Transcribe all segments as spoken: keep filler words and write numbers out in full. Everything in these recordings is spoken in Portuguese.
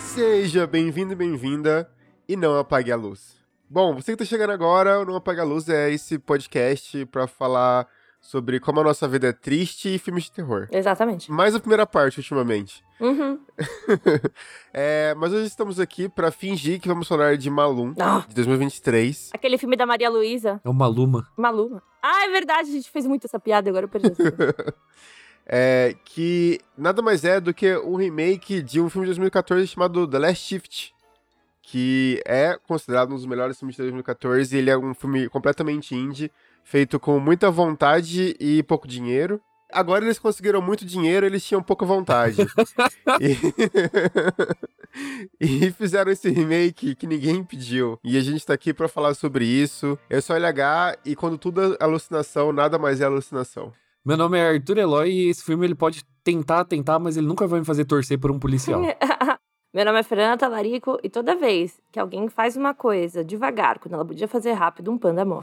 Seja bem-vindo e bem-vinda e não apague a luz. Bom, você que tá chegando agora, o Não Apague a Luz é esse podcast pra falar sobre como a nossa vida é triste e filmes de terror. Exatamente. Mais a primeira parte, ultimamente. Uhum. é, mas hoje estamos aqui pra fingir que vamos falar de Malum, Ah. de dois mil e vinte e três. Aquele filme da Maria Luísa. É o Maluma. Maluma. Ah, é verdade, a gente fez muito essa piada, agora eu perdi essa. é, que nada mais é do que um remake de um filme de dois mil e quatorze chamado The Last Shift, que é considerado um dos melhores filmes de dois mil e quatorze, e ele é um filme completamente indie, feito com muita vontade e pouco dinheiro. Agora eles conseguiram muito dinheiro, eles tinham pouca vontade. e... e fizeram esse remake que ninguém pediu. E a gente tá aqui pra falar sobre isso. Eu sou o L H, e quando tudo é alucinação, nada mais é alucinação. Meu nome é Arthur Eloy e esse filme ele pode tentar, tentar, mas ele nunca vai me fazer torcer por um policial. Meu nome é Fernanda Talarico e toda vez que alguém faz uma coisa devagar, quando ela podia fazer rápido, um panda morre.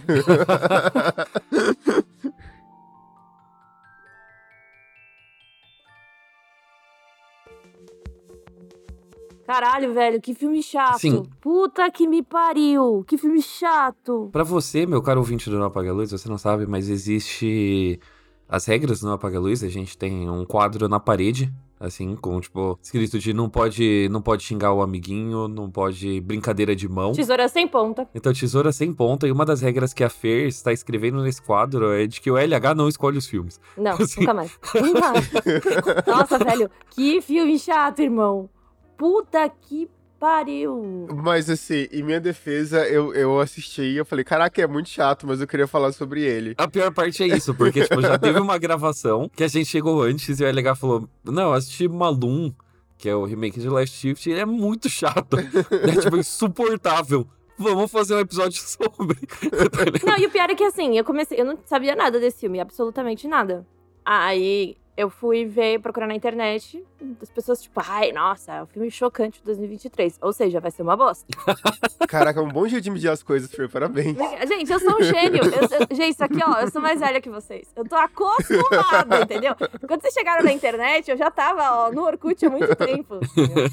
Caralho, velho, que filme chato. Sim. Puta que me pariu, que filme chato. Pra você, meu caro ouvinte do Não Apaga a Luz, você não sabe, mas existe as regras do Não Apaga a Luz. A gente tem um quadro na parede, assim, com, tipo, escrito de não pode, não pode xingar o amiguinho, não pode brincadeira de mão. Tesoura sem ponta. Então, tesoura sem ponta. E uma das regras que a Fer está escrevendo nesse quadro é de que o L H não escolhe os filmes. Não, Assim. nunca mais. Nunca mais. Nossa, velho, que filme chato, irmão. Puta que pariu. Mas assim, em minha defesa, eu, eu assisti e eu falei, caraca, é muito chato, mas eu queria falar sobre ele. A pior parte é isso, porque, tipo, já teve uma gravação que a gente chegou antes e o L H falou, não, eu assisti Malum, que é o remake de Last Shift, e ele é muito chato. É, tipo, insuportável. Vamos fazer um episódio sobre. Não, e o pior é que, assim, eu comecei... Eu não sabia nada desse filme, absolutamente nada. Aí... Eu fui ver, procurar na internet, as pessoas tipo, ai, nossa, é um filme chocante de dois mil e vinte e três. Ou seja, vai ser uma bosta. Caraca, é um bom jeito de medir as coisas, Fer, parabéns. Gente, eu sou um gênio. Eu, eu, gente, isso aqui, ó, eu sou mais velha que vocês. Eu tô acostumada, entendeu? Quando vocês chegaram na internet, eu já tava, ó, no Orkut há muito tempo. Entendeu?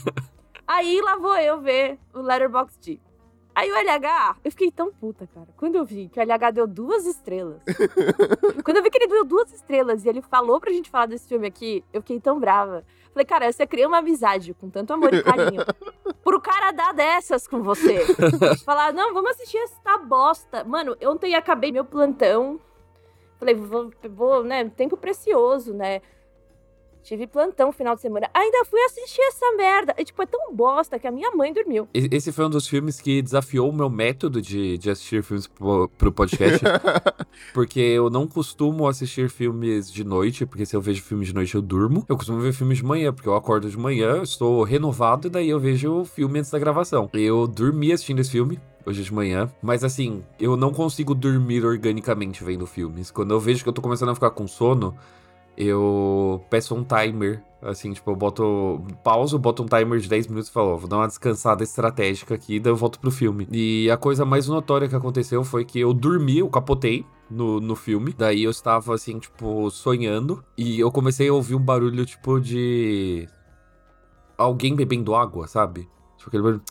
Aí lá vou eu ver o Letterboxd. Aí o L H, eu fiquei tão puta, cara. Quando eu vi que o L H deu duas estrelas. Quando eu vi que ele deu duas estrelas e ele falou pra gente falar desse filme aqui, eu fiquei tão brava. Falei, cara, você criou uma amizade com tanto amor e carinho. Pro cara dar dessas com você. Falar, não, vamos assistir essa bosta. Mano, ontem acabei meu plantão. Falei, vou, vou, né, tempo precioso, né? Tive plantão no final de semana. Ainda fui assistir essa merda. E, tipo, é tão bosta que a minha mãe dormiu. Esse foi um dos filmes que desafiou o meu método de, de assistir filmes pro, pro podcast. Porque eu não costumo assistir filmes de noite, porque se eu vejo filme de noite eu durmo. Eu costumo ver filmes de manhã, porque eu acordo de manhã, estou renovado, e daí eu vejo o filme antes da gravação. Eu dormi assistindo esse filme hoje de manhã, mas assim, eu não consigo dormir organicamente vendo filmes. Quando eu vejo que eu tô começando a ficar com sono, eu peço um timer, assim, tipo, eu boto, pauso, boto um timer de dez minutos e falo, ó, vou dar uma descansada estratégica aqui, daí eu volto pro filme. E a coisa mais notória que aconteceu foi que eu dormi, eu capotei no, no filme, daí eu estava, assim, tipo, sonhando, e eu comecei a ouvir um barulho, tipo, de alguém bebendo água, sabe? Tipo, aquele barulho...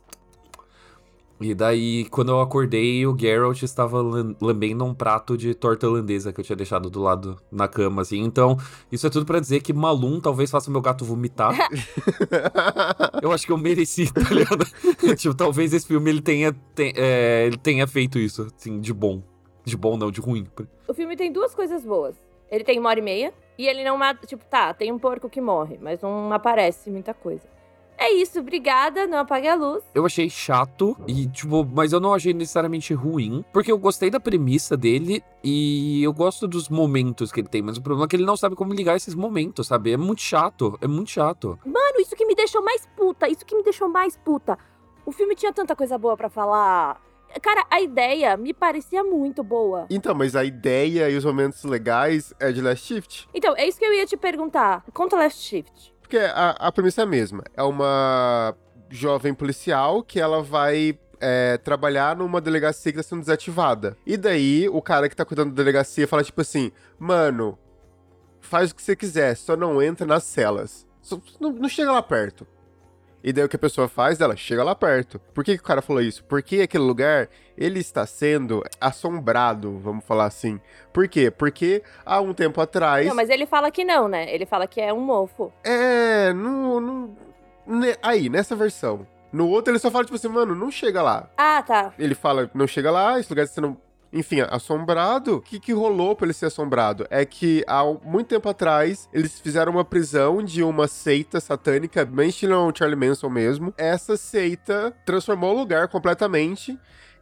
E daí, quando eu acordei, o Geralt estava lambendo um prato de torta holandesa que eu tinha deixado do lado na cama, assim. Então, isso é tudo pra dizer que Malum talvez faça meu gato vomitar. Eu acho que eu mereci, tá ligado? Tipo, talvez esse filme ele tenha, ten, é, ele tenha feito isso, assim, de bom. De bom não, de ruim. O filme tem duas coisas boas. Ele tem uma hora e meia e ele não mata... Tipo, tá, tem um porco que morre, mas não aparece muita coisa. É isso, obrigada, não apague a luz. Eu achei chato, e tipo, mas eu não achei necessariamente ruim, porque eu gostei da premissa dele e eu gosto dos momentos que ele tem, mas o problema é que ele não sabe como ligar esses momentos, sabe? É muito chato, é muito chato. Mano, isso que me deixou mais puta, isso que me deixou mais puta. O filme tinha tanta coisa boa pra falar. Cara, a ideia me parecia muito boa. Então, mas a ideia e os momentos legais é de Last Shift? Então, é isso que eu ia te perguntar. Conta Last Shift. Porque a, a premissa é a mesma. É uma jovem policial que ela vai é, trabalhar numa delegacia que tá sendo desativada. E daí, o cara que tá cuidando da delegacia fala tipo assim, mano, faz o que você quiser, só não entra nas celas. Só, não, não chega lá perto. E daí o que a pessoa faz, ela chega lá perto. Por que, que o cara falou isso? Porque aquele lugar, ele está sendo assombrado, vamos falar assim. Por quê? Porque há um tempo atrás... Não, mas ele fala que não, né? Ele fala que é um mofo. É, no, no, ne- aí, nessa versão. No outro ele só fala, tipo assim, mano, não chega lá. Ah, tá. Ele fala, não chega lá, esse lugar está sendo... Enfim, assombrado. O que, que rolou pra ele ser assombrado? É que há muito tempo atrás, eles fizeram uma prisão de uma seita satânica, bem estilo Charlie Manson mesmo. Essa seita transformou o lugar completamente.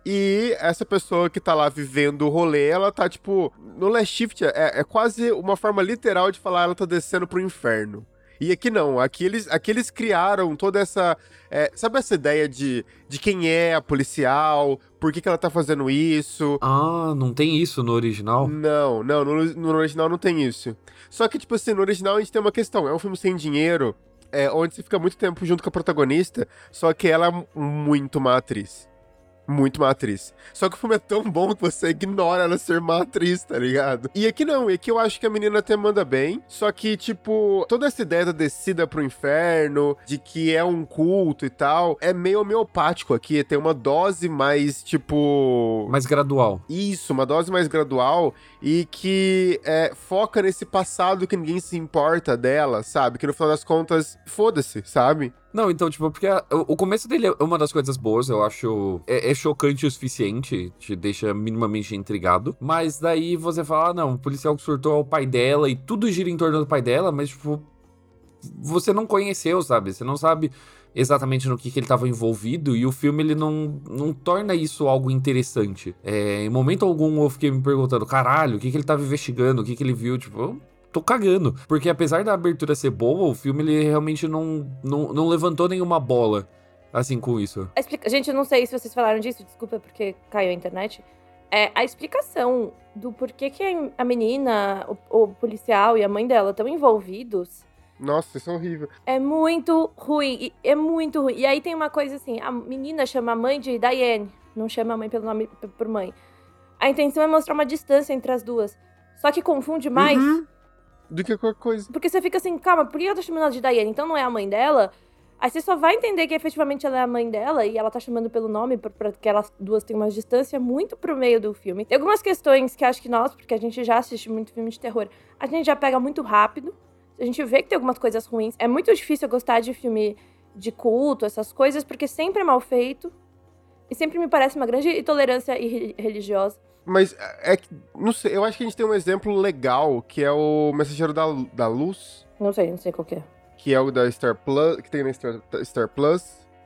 E essa pessoa que tá lá vivendo o rolê, ela tá, tipo... No Last Shift, é, é quase uma forma literal de falar ela tá descendo pro inferno. E aqui não, aqui eles, aqui eles criaram toda essa... É, sabe essa ideia de, de quem é a policial? Por que, que ela tá fazendo isso? Ah, não tem isso no original? Não, não, no, no original não tem isso. Só que, tipo assim, no original a gente tem uma questão. É um filme sem dinheiro, é, onde você fica muito tempo junto com a protagonista, só que ela é muito má atriz. Muito má atriz. Só que o filme é tão bom que você ignora ela ser má atriz, tá ligado? E aqui não, e aqui eu acho que a menina até manda bem, só que, tipo, toda essa ideia da descida pro inferno, de que é um culto e tal, é meio homeopático aqui, tem uma dose mais, tipo... Mais gradual. Isso, uma dose mais gradual e que é, foca nesse passado que ninguém se importa dela, sabe? Que no final das contas, foda-se, sabe? Não, então, tipo, porque a- o o começo dele é uma das coisas boas, eu acho. É, é chocante o suficiente, te deixa minimamente intrigado. Mas daí você fala, ah, não, o policial que surtou é o pai dela e tudo gira em torno do pai dela, mas, tipo, você não conheceu, sabe? Você não sabe exatamente no que, que ele estava envolvido e o filme, ele não, não torna isso algo interessante. É, em momento algum eu fiquei me perguntando, caralho, o que, que ele tava investigando, o que, que ele viu, tipo... eu tô cagando. Porque apesar da abertura ser boa, o filme ele realmente não, não, não levantou nenhuma bola, assim, com isso. A explica... Gente, eu não sei se vocês falaram disso, desculpa porque caiu a internet. É, a explicação do porquê que a menina, o, o policial e a mãe dela estão envolvidos Nossa, isso é horrível. é muito ruim. e- É muito ruim. E aí tem uma coisa assim, a menina chama a mãe de Diane, não chama a mãe pelo nome p- por mãe. A intenção é mostrar uma distância entre as duas. Só que confunde mais. Uhum. Do que qualquer coisa. Porque você fica assim, calma, por que ela tá chamando ela de Diane? Então não é a mãe dela? Aí você só vai entender que efetivamente ela é a mãe dela e ela tá chamando pelo nome por- porque elas duas têm uma distância muito pro meio do filme. Tem algumas questões que acho que nós, porque a gente já assiste muito filme de terror, a gente já pega muito rápido. A gente vê que tem algumas coisas ruins. É muito difícil eu gostar de filme de culto, essas coisas, porque sempre é mal feito. E sempre me parece uma grande intolerância irre- religiosa. Mas é que, não sei, eu acho que a gente tem um exemplo legal, que é o Mensageiro da, da Luz, Não sei, não sei qual que é. que é o da Star Plus, que tem na Star, Star Plus.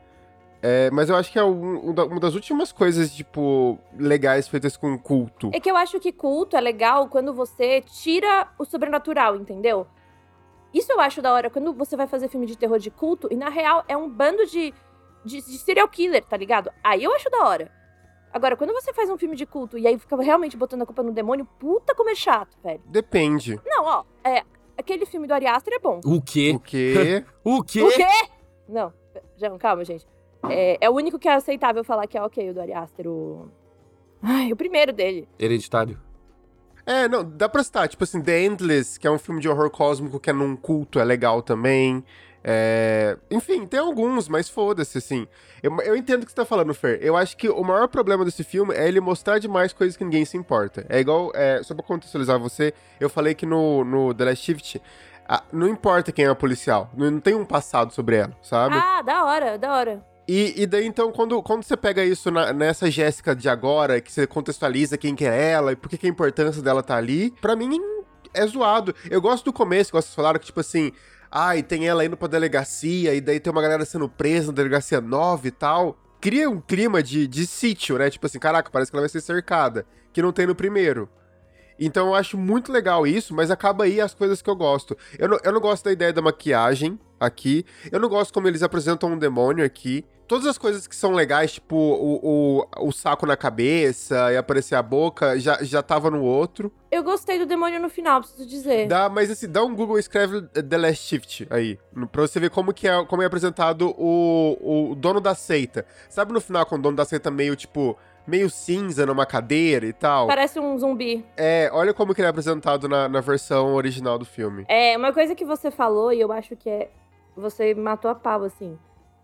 É, mas eu acho que é um- um da- uma das últimas coisas, tipo, legais feitas com culto. É que eu acho que culto é legal quando você tira o sobrenatural, entendeu? Isso eu acho da hora, quando você vai fazer filme de terror de culto, e na real é um bando de, de, de serial killer, tá ligado? Aí eu acho da hora. Agora, quando você faz um filme de culto e aí fica realmente botando a culpa no demônio, puta como é chato, velho. Depende. Não, ó, é, aquele filme do Ari Aster é bom. O quê? O quê? O quê? O quê? Não, João, calma, gente. É, é o único que é aceitável falar que é ok, o do Ari Aster, o... Ai, o primeiro dele. Hereditário. É, não, dá pra citar. Tipo assim, The Endless, que é um filme de horror cósmico que é num culto, é legal também. É... Enfim, tem alguns, mas foda-se, assim. Eu, eu entendo o que você tá falando, Fer. Eu acho que o maior problema desse filme é ele mostrar demais coisas que ninguém se importa. É igual, é, só pra contextualizar você, eu falei que no, no The Last Shift, ah, não importa quem é a policial, não, não tem um passado sobre ela, sabe? Ah, da hora, da hora. E, e daí, então, quando, quando você pega isso na- nessa Jéssica de agora, que você contextualiza quem que é ela e por que, que a importância dela tá ali, pra mim é zoado. Eu gosto do começo, que vocês falaram que, tipo assim, ai, tem ela indo pra delegacia, e daí tem uma galera sendo presa na delegacia nova e tal. Cria um clima de, de sítio, né? Tipo assim, caraca, parece que ela vai ser cercada, que não tem no primeiro. Então eu acho muito legal isso, mas acaba aí as coisas que eu gosto. Eu não, eu não gosto da ideia da maquiagem aqui. Eu não gosto como eles apresentam um demônio aqui. Todas as coisas que são legais, tipo o, o, o saco na cabeça e aparecer a boca, já, já tava no outro. Eu gostei do demônio no final, preciso dizer. Dá, mas assim, dá um Google e escreve The Last Shift aí, no- pra você ver como que é, como é apresentado o, o dono da seita. Sabe no final, quando o dono da seita meio, tipo, meio cinza numa cadeira e tal? Parece um zumbi. É, olha como que ele é apresentado na, na versão original do filme. É, uma coisa que você falou, e eu acho que é... Você matou a pau, assim.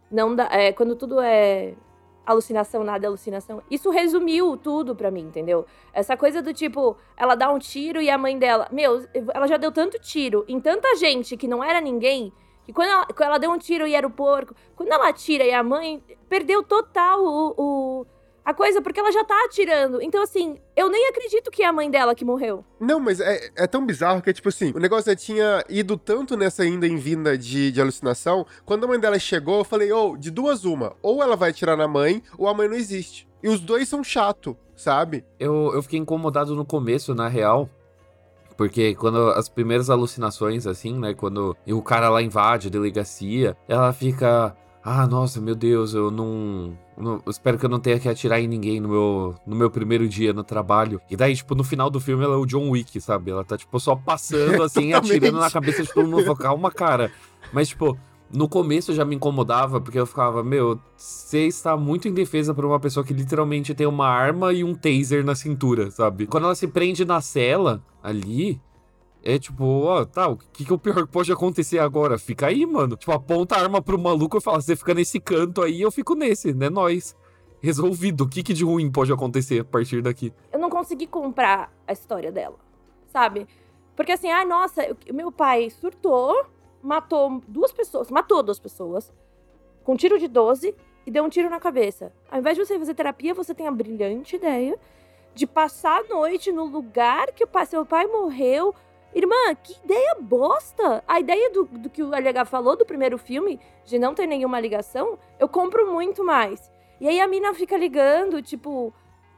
não dá, é, quando tudo é alucinação, nada é alucinação. Isso resumiu tudo pra mim, entendeu? Essa coisa do tipo, ela dá um tiro e a mãe dela... Meu, ela já deu tanto tiro em tanta gente que não era ninguém, que quando ela, quando ela deu um tiro e era o porco, quando ela atira e a mãe perdeu total o, o, a coisa, porque ela já tá atirando. Então, assim, eu nem acredito que é a mãe dela que morreu. Não, mas é, é tão bizarro que é tipo assim, o negócio já tinha ido tanto nessa ainda em vinda de, de alucinação, quando a mãe dela chegou, eu falei, ô, oh, de duas uma, ou ela vai atirar na mãe, ou a mãe não existe. E os dois são chato, sabe? Eu, eu fiquei incomodado no começo, na real, porque quando as primeiras alucinações, assim, né, quando o cara lá invade a delegacia, ela fica... Ah, nossa, meu Deus, eu não, não... Eu espero que eu não tenha que atirar em ninguém no meu, no meu primeiro dia no trabalho. E daí, tipo, no final do filme, ela é o John Wick, sabe? Ela tá, tipo, só passando, assim, atirando na cabeça de todo mundo. Calma, cara. Mas, tipo, no começo já me incomodava, porque eu ficava, meu, você está muito indefesa pra uma pessoa que literalmente tem uma arma e um taser na cintura, sabe? Quando ela se prende na cela, ali... É tipo, ó, tá, o que que é o pior que pode acontecer agora? Fica aí, mano. Tipo, aponta a arma pro maluco e fala, você fica nesse canto aí, eu fico nesse, né, nós. Resolvido. O que que de ruim pode acontecer a partir daqui? Eu não consegui comprar a história dela, sabe? Porque assim, ai, nossa, eu- meu pai surtou, matou duas pessoas, matou duas pessoas, com um tiro de doze e deu um tiro na cabeça. Ao invés de você fazer terapia, você tem a brilhante ideia de passar a noite no lugar que o pai, seu pai morreu. Irmã, que ideia bosta! A ideia do, do que o L H falou do primeiro filme, de não ter nenhuma ligação, eu compro muito mais. E aí a mina fica ligando, tipo...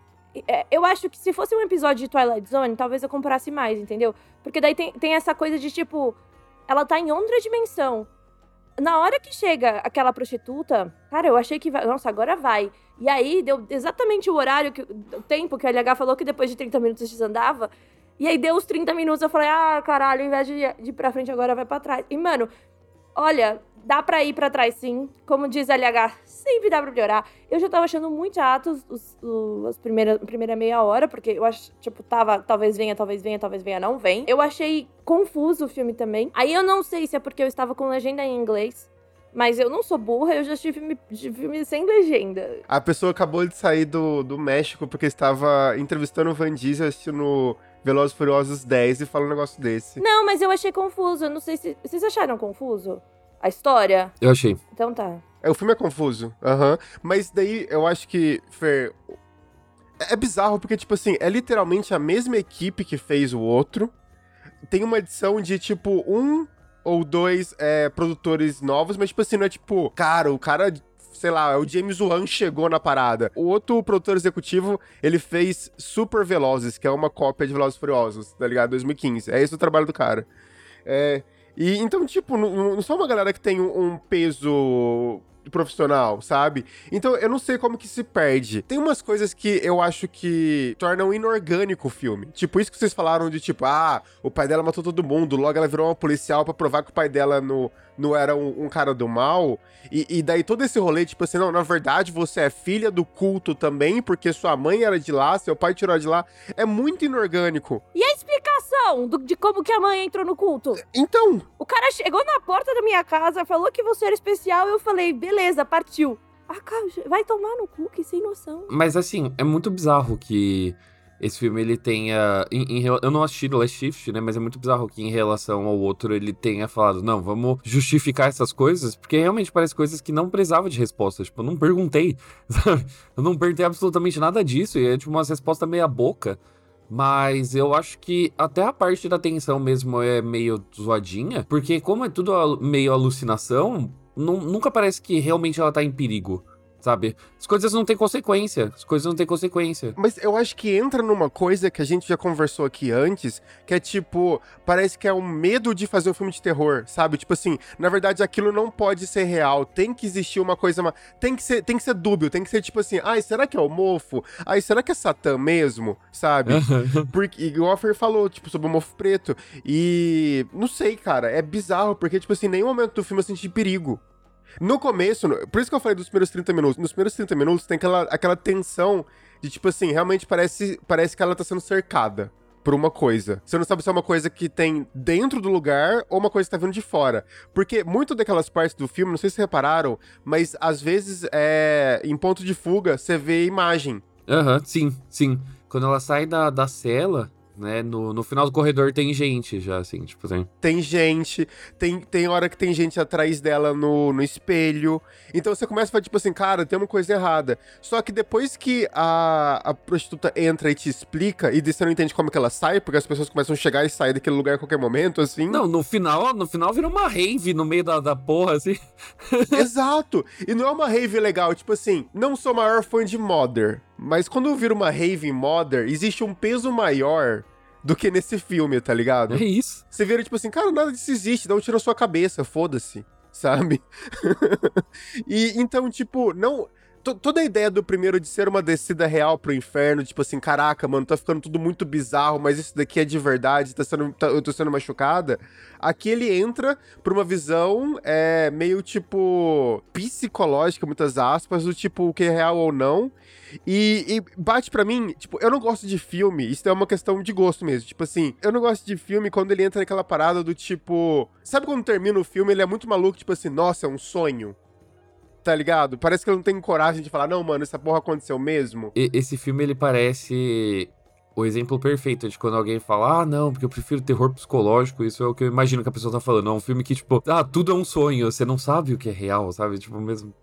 é, eu acho que se fosse um episódio de Twilight Zone, talvez eu comprasse mais, entendeu? Porque daí tem, tem essa coisa de, tipo... Ela tá em outra dimensão. Na hora que chega aquela prostituta, cara, eu achei que vai... Nossa, agora vai. E aí deu exatamente o horário, que, o tempo que o L H falou que depois de trinta minutos desandava. E aí deu os trinta minutos, eu falei, ah, caralho, ao invés de, de ir pra frente agora, vai pra trás. E, mano, olha, dá pra ir pra trás sim. Como diz L H, sempre dá pra melhorar. Eu já tava achando muito chato os, os, os, as primeiras, a primeira meia hora, porque eu acho, tipo, tava, talvez venha, talvez venha, talvez venha, não vem. Eu achei confuso o filme também. Aí eu não sei se é porque eu estava com legenda em inglês, mas eu não sou burra, eu já assisti filme, filme sem legenda. A pessoa acabou de sair do, do México porque estava entrevistando o Van Diesel assistindo Velozes e Furiosos dez e falou um negócio desse. Não, mas eu achei confuso. Eu não sei se... Vocês acharam confuso a história? Eu achei. Então tá. É, o filme é confuso, aham. Mas daí eu acho que, Fer, é é bizarro porque, tipo assim, é literalmente a mesma equipe que fez o outro. Tem uma edição de, tipo, um ou dois é, produtores novos, mas, tipo assim, não é tipo, cara, o cara, sei lá, o James Wan chegou na parada. O outro produtor executivo, ele fez Super Velozes, que é uma cópia de Velozes e Furiosos, tá ligado? dois mil e quinze. É esse o trabalho do cara. É... E então, tipo, não, não são uma galera que tem um, um peso profissional, sabe? Então, eu não sei como que se perde. Tem umas coisas que eu acho que tornam inorgânico o filme. Tipo, isso que vocês falaram de, tipo, ah, o pai dela matou todo mundo, logo ela virou uma policial pra provar que o pai dela não, não era um, um cara do mal. E, e daí todo esse rolê, tipo assim, não, na verdade você é filha do culto também, porque sua mãe era de lá, seu pai tirou de lá. É muito inorgânico. E a explicação do- de como que a mãe entrou no culto? Então, O cara chegou na porta da minha casa, falou que você era especial, e eu falei, beleza, partiu. Ah, cara, vai tomar no cu, que sem noção. Mas assim, é muito bizarro que esse filme ele tenha. Em, em rela- eu não assisti The Last Shift, né? Mas é muito bizarro que em relação ao outro ele tenha falado, não, vamos justificar essas coisas, porque realmente parece coisas que não precisava de resposta. Tipo, eu não perguntei, sabe? Eu não perguntei absolutamente nada disso, e é tipo umas respostas meia boca. Mas eu acho que até a parte da tensão mesmo é meio zoadinha, porque como é tudo alu- meio alucinação, nu- nunca parece que realmente ela tá em perigo, sabe? As coisas não têm consequência, as coisas não têm consequência. mas eu acho que entra numa coisa que a gente já conversou aqui antes, que é tipo, parece que é um medo de fazer um filme de terror, sabe? Tipo assim, na verdade aquilo não pode ser real, tem que existir uma coisa, ma- tem que ser, tem que ser dúbio, tem que ser tipo assim, ai, será que é o mofo? Ai, será que é Satã mesmo? Sabe? Porque, igual a Fer falou, tipo, sobre o mofo preto, e não sei, cara, é bizarro, porque, tipo assim, em nenhum momento do filme eu senti perigo. No começo, no- por isso que eu falei dos primeiros trinta minutos. Nos primeiros trinta minutos tem aquela, aquela tensão de, tipo assim, realmente parece, parece que ela tá sendo cercada por uma coisa. Você não sabe se é uma coisa que tem dentro do lugar ou uma coisa que tá vindo de fora. Porque muito daquelas partes do filme, não sei se vocês repararam, mas às vezes, é, em ponto de fuga, você vê imagem. Aham, uhum, sim, sim. Quando ela sai da, da cela, né, no, no final do corredor tem gente já, assim, tipo, tem... Tem gente, tem, tem hora que tem gente atrás dela no, no espelho. Então você começa a falar, tipo assim, cara, tem uma coisa errada. Só que depois que a, a prostituta entra e te explica, e você não entende como que ela sai, porque as pessoas começam a chegar e sair daquele lugar a qualquer momento, assim... Não, no final, no final vira uma rave no meio da, da porra, assim. Exato! E não é uma rave legal, tipo assim, não sou maior fã de Mother, mas quando vira uma rave em Mother, existe um peso maior do que nesse filme, tá ligado? É isso. Você vira tipo assim, cara, nada disso existe, dá um tiro na sua cabeça, foda-se, sabe? E então, tipo, não... T- toda a ideia do primeiro de ser uma descida real pro inferno, tipo assim, caraca, mano, tá ficando tudo muito bizarro, mas isso daqui é de verdade, tá sendo, tá, eu tô sendo machucada. Aqui ele entra pra uma visão é, meio, tipo, psicológica, muitas aspas, do tipo, o que é real ou não. E, e bate pra mim, tipo, eu não gosto de filme, isso é uma questão de gosto mesmo, tipo assim, eu não gosto de filme quando ele entra naquela parada do tipo... Sabe quando termina o filme, ele é muito maluco, tipo assim, nossa, é um sonho? Tá ligado? Parece que ele não tem coragem de falar, não, mano, essa porra aconteceu mesmo. E, esse filme, ele parece o exemplo perfeito de quando alguém fala, ah, não, porque eu prefiro terror psicológico, isso é o que eu imagino que a pessoa tá falando. É um filme que, tipo, ah, tudo é um sonho, você não sabe o que é real, sabe? Tipo, mesmo...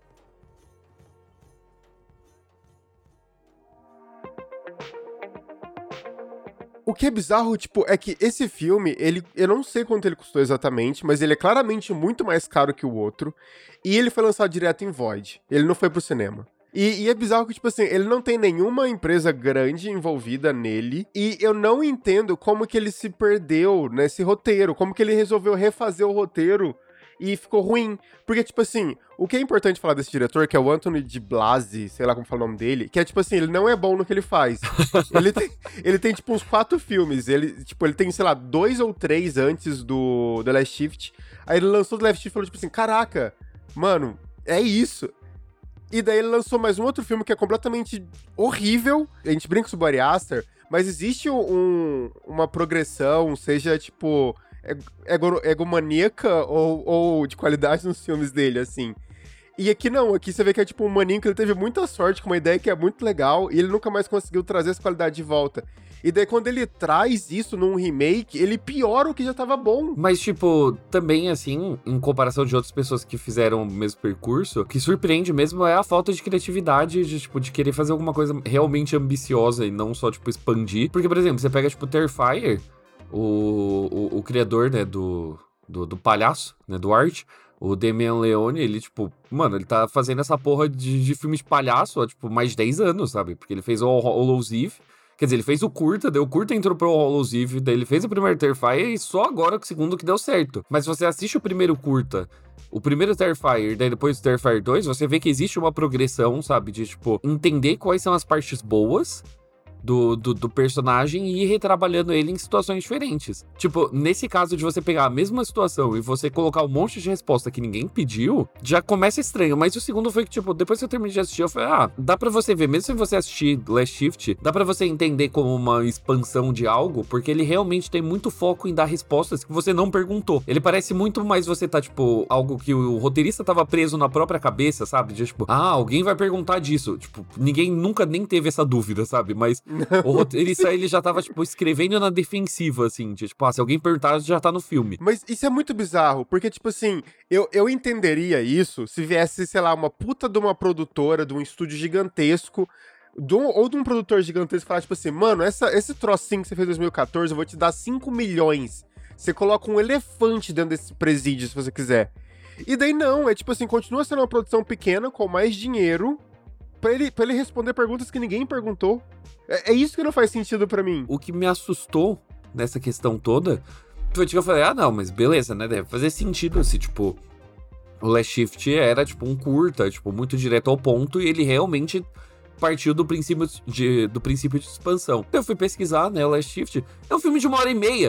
O que é bizarro, tipo, é que esse filme, ele, eu não sei quanto ele custou exatamente, mas ele é claramente muito mais caro que o outro, e ele foi lançado direto em Void, ele não foi pro cinema. E, e é bizarro que, tipo assim, ele não tem nenhuma empresa grande envolvida nele, e eu não entendo como que ele se perdeu nesse roteiro, como que ele resolveu refazer o roteiro e ficou ruim. Porque, tipo assim, o que é importante falar desse diretor, que é o Anthony de Blasi, sei lá como fala o nome dele, que é, tipo assim, ele não é bom no que ele faz. ele, tem, ele tem, tipo, uns quatro filmes. Ele, tipo, ele tem, sei lá, dois ou três antes do The Last Shift. Aí ele lançou The Last Shift e falou, tipo assim, caraca, mano, é isso. E daí ele lançou mais um outro filme que é completamente horrível. A gente brinca sobre o Ari Aster, mas existe um, uma progressão, seja, tipo... Ego, egomaníaca ou, ou de qualidade nos filmes dele, assim. E aqui não, aqui você vê que é tipo um maninho que ele teve muita sorte com uma ideia que é muito legal e ele nunca mais conseguiu trazer essa qualidade de volta. E daí quando ele traz isso num remake, ele piora o que já tava bom. Mas, tipo, também, assim, em comparação de outras pessoas que fizeram o mesmo percurso, o que surpreende mesmo é a falta de criatividade, de, tipo, de querer fazer alguma coisa realmente ambiciosa e não só, tipo, expandir. Porque, por exemplo, você pega, tipo, Terrifier, O, o, o criador, né, do, do, do palhaço, né, do Art, o Damien Leone, ele, tipo, mano, ele tá fazendo essa porra de, de filme de palhaço há, tipo, mais de dez anos, sabe? Porque ele fez o Hallows Eve, quer dizer, ele fez o curta, daí o curta entrou pro Hallows Eve, daí ele fez o primeiro Terrifier e só agora o segundo que deu certo. Mas se você assiste o primeiro curta, o primeiro Terrifier, daí depois o Terrifier dois, você vê que existe uma progressão, sabe? De, tipo, entender quais são as partes boas Do, do, do personagem e ir retrabalhando ele em situações diferentes. Tipo, nesse caso de você pegar a mesma situação e você colocar um monte de resposta que ninguém pediu, já começa estranho. Mas o segundo foi que, tipo, depois que eu terminei de assistir, eu falei, ah, dá pra você ver, mesmo se você assistir Last Shift, dá pra você entender como uma expansão de algo, porque ele realmente tem muito foco em dar respostas que você não perguntou. Ele parece muito mais você tá, tipo, algo que o roteirista tava preso na própria cabeça, sabe? De, tipo, ah, alguém vai perguntar disso. Tipo, ninguém nunca nem teve essa dúvida, sabe? Mas o roteirista, ele já tava, tipo, escrevendo na defensiva, assim, de, tipo, ah, se alguém perguntar, já tá no filme. Mas isso é muito bizarro, porque, tipo assim, eu, eu entenderia isso se viesse, sei lá, uma puta de uma produtora, de um estúdio gigantesco, de um, ou de um produtor gigantesco falar, tipo assim, mano, essa, esse trocinho que você fez em dois mil e quatorze, eu vou te dar cinco milhões. Você coloca um elefante dentro desse presídio, se você quiser. E daí não, é tipo assim, continua sendo uma produção pequena, com mais dinheiro, pra ele, pra ele responder perguntas que ninguém perguntou. É, é isso que não faz sentido pra mim. O que me assustou nessa questão toda foi que eu falei, ah, não, mas beleza, né? Deve fazer sentido se, tipo, o Last Shift era, tipo, um curta, tipo, muito direto ao ponto, e ele realmente partiu do princípio de, do princípio de expansão. Eu fui pesquisar, né, o Last Shift é um filme de uma hora e meia.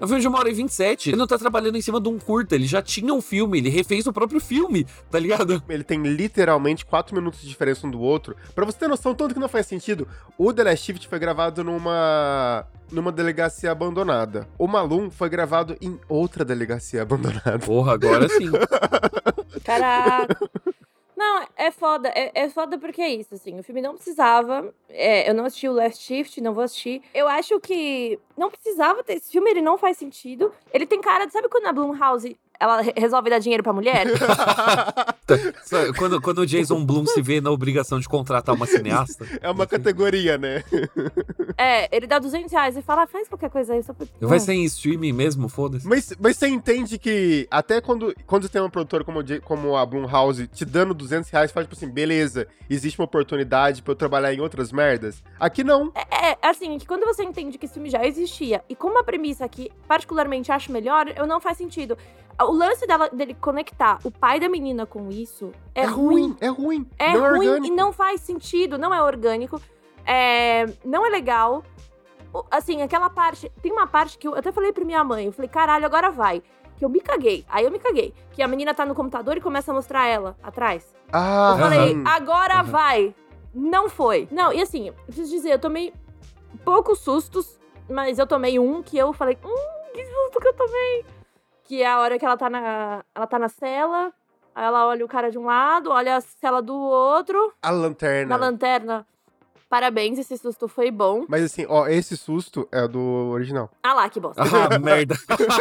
É um filme de uma hora e vinte e sete. Ele não tá trabalhando em cima de um curta. Ele já tinha um filme. Ele refez o próprio filme, tá ligado? Ele tem literalmente quatro minutos de diferença um do outro. Pra você ter noção, tanto que não faz sentido, o The Last Shift foi gravado numa... numa delegacia abandonada. O Malum foi gravado em outra delegacia abandonada. Porra, agora sim. Caraca. Não, é foda. É, é foda porque é isso, assim. O filme não precisava. É, eu não assisti o Last Shift, não vou assistir. Eu acho que não precisava ter esse filme, ele não faz sentido. Ele tem cara de... Sabe quando a Blumhouse, ela re- resolve dar dinheiro pra mulher? quando, quando o Jason Blum se vê na obrigação de contratar uma cineasta. É uma categoria, né? É, ele dá duzentos reais e fala, faz qualquer coisa aí. Só pra... Vai ser em streaming mesmo, foda-se. Mas, mas você entende que até quando, quando tem uma produtora como, o J- como a Blumhouse te dando duzentos reais, faz tipo assim, beleza, existe uma oportunidade pra eu trabalhar em outras merdas? Aqui não. É, assim, que quando você entende que esse filme já existia, e como a premissa aqui, particularmente, acho melhor, eu não faz sentido. O lance dela, dele conectar o pai da menina com isso é, É ruim. ruim, é ruim. É não é ruim orgânico. e não faz sentido, não é orgânico, é, não é legal. O- Assim, aquela parte... Tem uma parte que eu até falei pra minha mãe, eu falei, caralho, agora vai. Que eu me caguei, aí eu me caguei. Que a menina tá no computador e começa a mostrar ela atrás. Ah, Eu falei, aham. agora Aham. vai. Não foi. Não, e assim, eu preciso dizer, eu tomei poucos sustos, mas eu tomei um que eu falei, hum, que susto que eu tomei. Que é a hora que ela tá na, ela tá na cela, aí ela olha o cara de um lado, olha a cela do outro, A lanterna. na lanterna. Parabéns, esse susto foi bom. Mas assim, ó, esse susto é do original. Ah lá, que bosta. Ah, merda.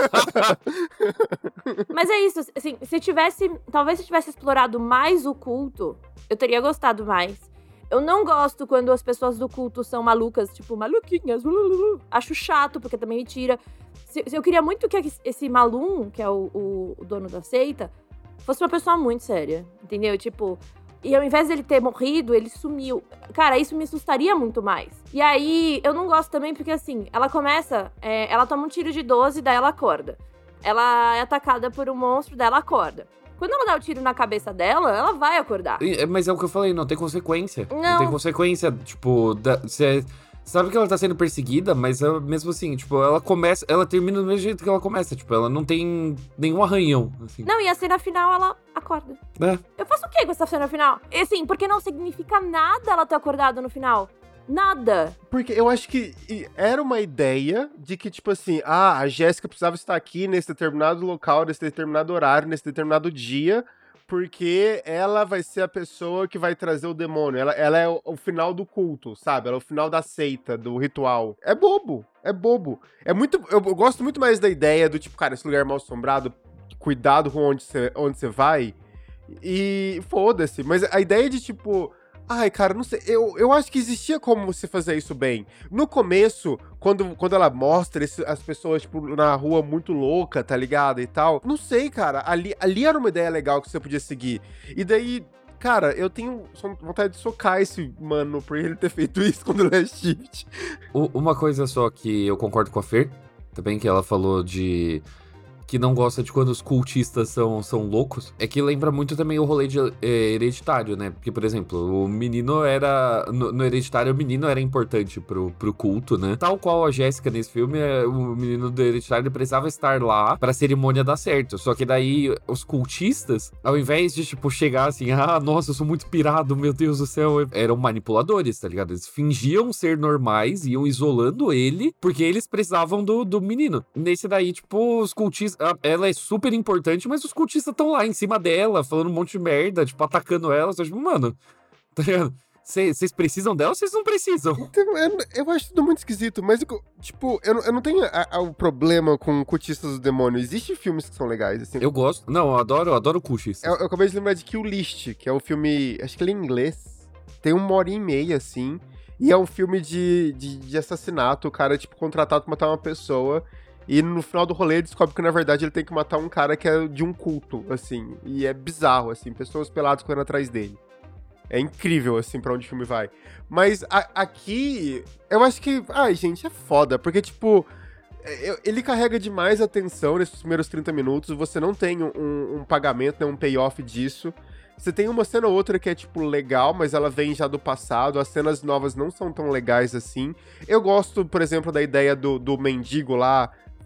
Mas é isso, assim, se tivesse, talvez se tivesse explorado mais o culto, eu teria gostado mais. Eu não gosto quando as pessoas do culto são malucas, tipo, maluquinhas. Ulululu. Acho chato, porque também me tira. Se, se eu queria muito que esse Malum, que é o, o, o dono da seita, fosse uma pessoa muito séria, entendeu? Tipo, e ao invés dele ter morrido, ele sumiu. Cara, isso me assustaria muito mais. E aí, eu não gosto também porque, assim, ela começa, é, ela toma um tiro de doze, daí ela acorda. Ela é atacada por um monstro, daí ela acorda. Quando ela dá o tiro na cabeça dela, ela vai acordar. E- Mas é o que eu falei, não tem consequência. Não. tem consequência, tipo, você sabe que ela tá sendo perseguida, mas ela, mesmo assim, tipo, ela começa, ela termina do mesmo jeito que ela começa, tipo, ela não tem nenhum arranhão, assim. Não, e a cena final, ela acorda. Né? Eu faço o quê com essa cena final? E assim, porque não significa nada ela ter acordado no final. Nada. Porque eu acho que e- era uma ideia de que, tipo assim, ah, a Jéssica precisava estar aqui nesse determinado local, nesse determinado horário, nesse determinado dia, porque ela vai ser a pessoa que vai trazer o demônio. Ela, ela é o, o final do culto, sabe? Ela é o final da seita, do ritual. É bobo, é bobo. É muito, eu, eu gosto muito mais da ideia do tipo, cara, esse lugar mal assombrado, cuidado com onde você onde você vai. E foda-se. Mas a ideia de, tipo... Ai, cara, não sei. Eu, eu acho que existia como você fazer isso bem. No começo, quando, quando ela mostra esse- as pessoas, tipo, na rua muito louca, tá ligado? E tal. Não sei, cara. Ali, ali era uma ideia legal que você podia seguir. E daí, cara, eu tenho só vontade de socar esse mano por ele ter feito isso com o The Last Shift. U- Uma coisa só que eu concordo com a Fer, também que ela falou de que não gosta de quando os cultistas são, são loucos, é que lembra muito também o rolê de é, Hereditário, né? Porque, por exemplo, o menino era... No, no Hereditário, o menino era importante pro, pro culto, né? Tal qual a Jéssica nesse filme, é, o menino do Hereditário ele precisava estar lá pra cerimônia dar certo. Só que daí, os cultistas, ao invés de, tipo, chegar assim, ah, nossa, eu sou muito pirado, meu Deus do céu, eram manipuladores, tá ligado? Eles fingiam ser normais, iam isolando ele, porque eles precisavam do, do menino. Nesse daí, tipo, os cultistas... a- Ela é super importante, mas os cultistas estão lá em cima dela, falando um monte de merda, tipo, atacando ela. Só, tipo, mano, tá ligado? Vocês precisam dela ou vocês não precisam? Então, eu, eu acho tudo muito esquisito, mas, eu- tipo, eu, não- eu não tenho a- a- o problema com cultistas do demônio. Existem filmes que são legais, assim. Eu gosto. Não, eu adoro, eu adoro cultistas. Eu, eu acabei de lembrar de Kill List, que é o filme. Acho que ele é em inglês. Tem uma hora e meia, assim. E é um filme de, de, de assassinato. O cara é, tipo, contratado pra matar uma pessoa. E no final do rolê ele descobre que, na verdade, ele tem que matar um cara que é de um culto, assim. E é bizarro, assim. Pessoas peladas correndo atrás dele. É incrível, assim, pra onde o filme vai. Mas a- aqui, eu acho que... Ai, gente, é foda. Porque, tipo... é- é- Ele carrega demais a atenção nesses primeiros trinta minutos. Você não tem um, um- um pagamento, né, um payoff disso. Você tem uma cena ou outra que é, tipo, legal, mas ela vem já do passado. As cenas novas não são tão legais assim. Eu gosto, por exemplo, da ideia do, do mendigo lá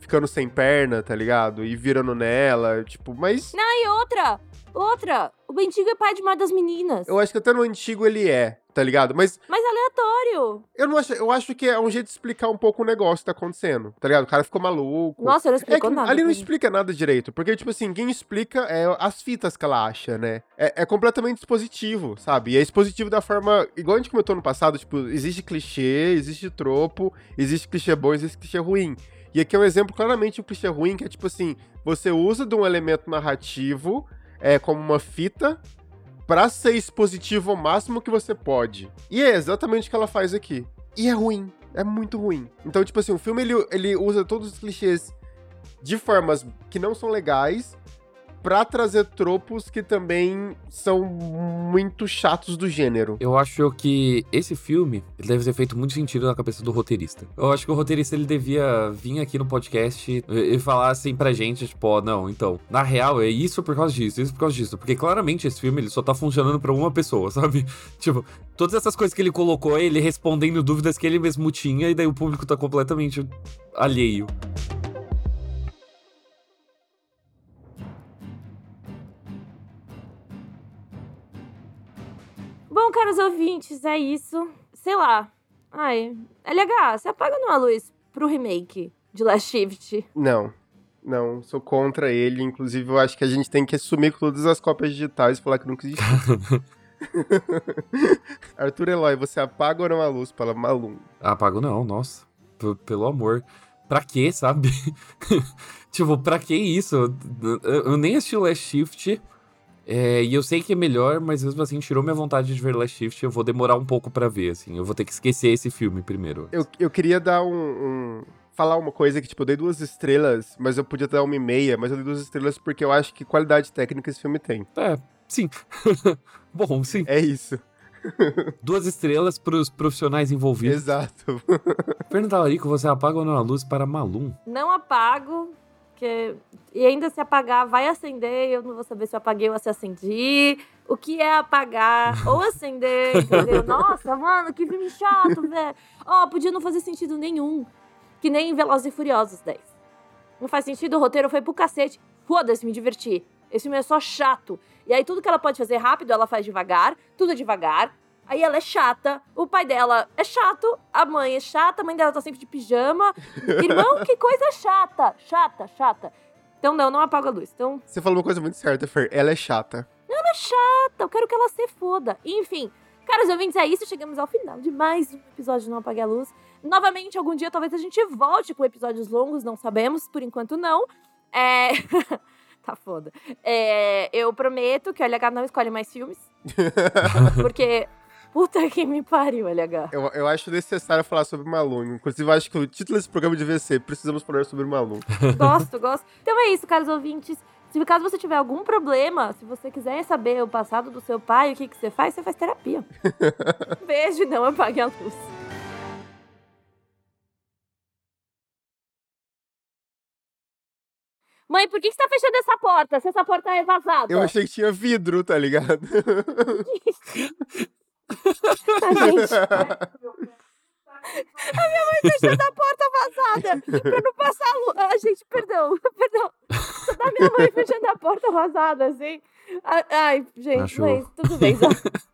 ficando sem perna, tá ligado? E virando nela, tipo, mas... Não, e outra, outra, o Bendigo é pai de uma das meninas. Eu acho que até no antigo ele é, tá ligado? Mas Mas aleatório. eu não acho, eu acho que é um jeito de explicar um pouco o negócio que tá acontecendo, tá ligado? O cara ficou maluco. Nossa, não É explicou que nada. ali não pra mim. explica nada direito, porque, tipo assim, quem explica é as fitas que ela acha, né? É, é completamente expositivo, sabe? E é expositivo da forma, igual a gente comentou no passado, tipo, existe clichê, existe tropo, existe clichê bom, existe clichê ruim. E aqui é um exemplo claramente de um clichê ruim, que é tipo assim, você usa de um elemento narrativo é, como uma fita pra ser expositivo ao máximo que você pode. E é exatamente o que ela faz aqui. E é ruim. É muito ruim. Então, tipo assim, o filme, ele, ele usa todos os clichês de formas que não são legais pra trazer tropos que também são muito chatos do gênero. Eu acho que esse filme ele deve ter feito muito sentido na cabeça do roteirista. Eu acho que o roteirista ele devia vir aqui no podcast e, e falar assim pra gente, tipo, ó, não, então, na real é isso por causa disso, isso por causa disso. Porque claramente esse filme ele só tá funcionando pra uma pessoa, sabe? Tipo, todas essas coisas que ele colocou, ele respondendo dúvidas que ele mesmo tinha e daí o público tá completamente alheio. Bom, caros ouvintes, é isso. Sei lá. Ai, L H, você apaga numa luz pro remake de Last Shift? Não. Não, sou contra ele. Inclusive, eu acho que a gente tem que assumir com todas as cópias digitais e falar que nunca existiu. Arthur Eloy, você apaga ou não a luz para Malum? Apago não, nossa. P- pelo amor. Pra quê, sabe? Tipo, pra que isso? Eu, eu nem assisti o Last Shift. É, e eu sei que é melhor, mas mesmo assim tirou minha vontade de ver Last Shift. Eu vou demorar um pouco pra ver, assim. Eu vou ter que esquecer esse filme primeiro. Eu, eu queria dar um, um... falar uma coisa que, tipo, eu dei duas estrelas, mas eu podia dar uma e meia, mas eu dei duas estrelas porque eu acho que qualidade técnica esse filme tem. É, sim. Bom, sim. É isso. Duas estrelas pros profissionais envolvidos. Exato. Fernando Talarico, você apaga ou não a luz para Malum? Não apago, que... e ainda se apagar, vai acender, eu não vou saber se eu apaguei ou se acendi. O que é apagar ou acender, entendeu? Nossa, mano, que filme chato, velho. Ó, oh, podia não fazer sentido nenhum. Que nem Velozes e Furiosos dez. Não faz sentido, o roteiro foi pro cacete. Foda-se, me diverti. Esse filme é só chato. E aí tudo que ela pode fazer rápido, ela faz devagar. Tudo é devagar. Aí ela é chata. O pai dela é chato. A mãe é chata. A mãe dela tá sempre de pijama. Irmão, que coisa chata. Chata, chata. Então não, não apaga a luz. Então, Você falou uma coisa muito certa, Fer. Ela é chata. ela é chata. Eu quero que ela se foda. Enfim, caros ouvintes, é isso. Chegamos ao final de mais um episódio de Não Apague a Luz. Novamente, algum dia, talvez a gente volte com episódios longos. Não sabemos. Por enquanto, não. É... Tá foda. É, eu prometo que o L H não escolhe mais filmes. Porque, puta que me pariu, L H. Eu, eu acho necessário falar sobre Malum. Inclusive, eu acho que o título desse programa devia ser Precisamos falar sobre Malum. Gosto, gosto. Então é isso, caros ouvintes. Se caso você tiver algum problema, se você quiser saber o passado do seu pai, o que, que você faz, você faz terapia. Beijo e não apague a luz. Mãe, por que você tá fechando essa porta? Se essa porta é vazada. Eu achei que tinha vidro, tá ligado? A gente... A minha mãe fechando a porta vazada pra não passar a luz. Ah, gente, perdão, perdão. Só da minha mãe fechando a porta vazada, assim. Ai, gente, Acho... mãe, tudo bem, só...